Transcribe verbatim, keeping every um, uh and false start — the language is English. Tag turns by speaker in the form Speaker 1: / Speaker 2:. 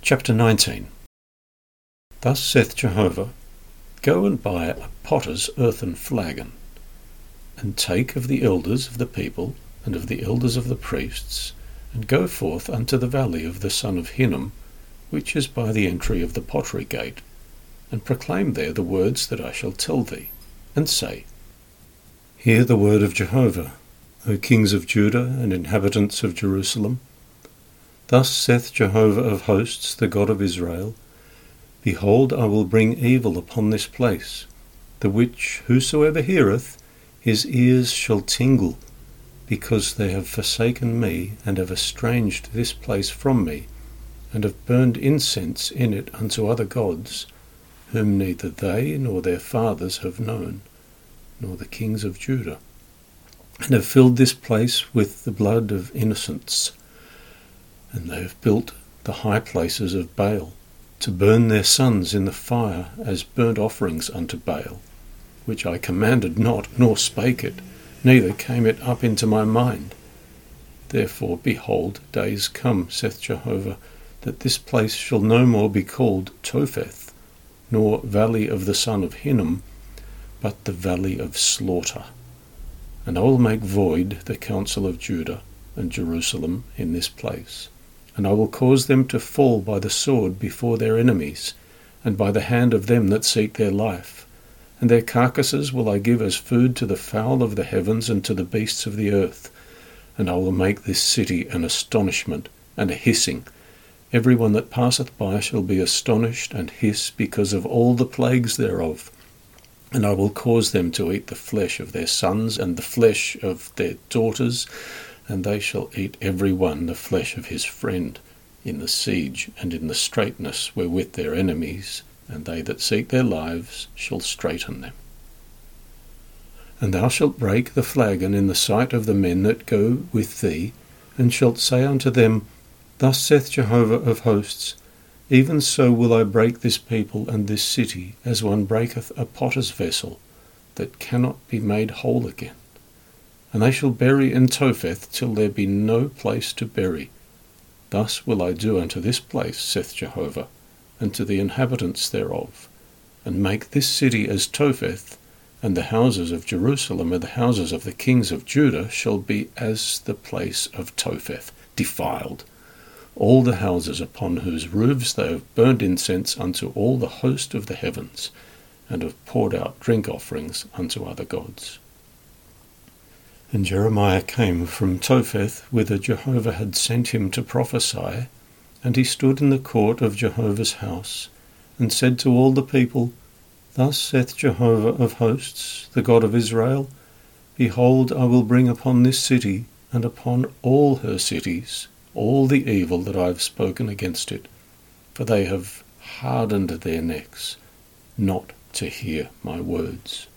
Speaker 1: Chapter nineteen. Thus saith Jehovah, Go and buy a potter's earthen flagon, and take of the elders of the people, and of the elders of the priests, and go forth unto the valley of the son of Hinnom, which is by the entry of the pottery gate, and proclaim there the words that I shall tell thee, and say, Hear the word of Jehovah, O kings of Judah and inhabitants of Jerusalem. Thus saith Jehovah of hosts, the God of Israel, Behold, I will bring evil upon this place, the which whosoever heareth, his ears shall tingle, because they have forsaken me, and have estranged this place from me, and have burned incense in it unto other gods, whom neither they nor their fathers have known, nor the kings of Judah, and have filled this place with the blood of innocents. And they have built the high places of Baal, to burn their sons in the fire as burnt offerings unto Baal, which I commanded not, nor spake it, neither came it up into my mind. Therefore, behold, days come, saith Jehovah, that this place shall no more be called Topheth, nor valley of the son of Hinnom, but the valley of slaughter. And I will make void the counsel of Judah and Jerusalem in this place. And I will cause them to fall by the sword before their enemies, and by the hand of them that seek their life. And their carcasses will I give as food to the fowl of the heavens and to the beasts of the earth. And I will make this city an astonishment and a hissing. Every one that passeth by shall be astonished and hiss because of all the plagues thereof. And I will cause them to eat the flesh of their sons and the flesh of their daughters, and they shall eat every one the flesh of his friend, in the siege and in the straitness wherewith their enemies, and they that seek their lives, shall straiten them. And thou shalt break the flagon in the sight of the men that go with thee, and shalt say unto them, Thus saith Jehovah of hosts, Even so will I break this people and this city, as one breaketh a potter's vessel, that cannot be made whole again. And they shall bury in Topheth till there be no place to bury. Thus will I do unto this place, saith Jehovah, and to the inhabitants thereof, and make this city as Topheth, and the houses of Jerusalem and the houses of the kings of Judah shall be as the place of Topheth, defiled. All the houses upon whose roofs they have burned incense unto all the host of the heavens, and have poured out drink offerings unto other gods. And Jeremiah came from Topheth, whither Jehovah had sent him to prophesy, and he stood in the court of Jehovah's house, and said to all the people, Thus saith Jehovah of hosts, the God of Israel, Behold, I will bring upon this city, and upon all her cities, all the evil that I have spoken against it, for they have hardened their necks, not to hear my words.